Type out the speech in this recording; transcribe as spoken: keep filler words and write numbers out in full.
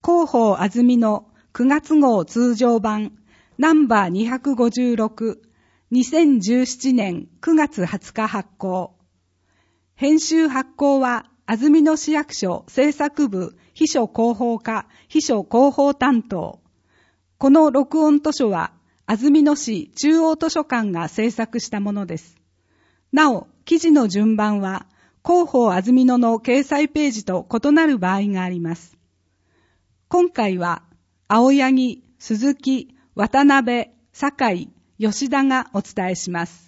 広報あずみのくがつ号通常版ナンバーにひゃくごじゅうろく、にせんじゅうななねんくがつはつか発行。編集発行は安曇野市役所制作部秘書広報課秘書広報担当。この録音図書は安曇野市中央図書館が制作したものです。なお、記事の順番は広報安曇野の掲載ページと異なる場合があります。今回は青柳、鈴木、渡辺、酒井、吉田がお伝えします。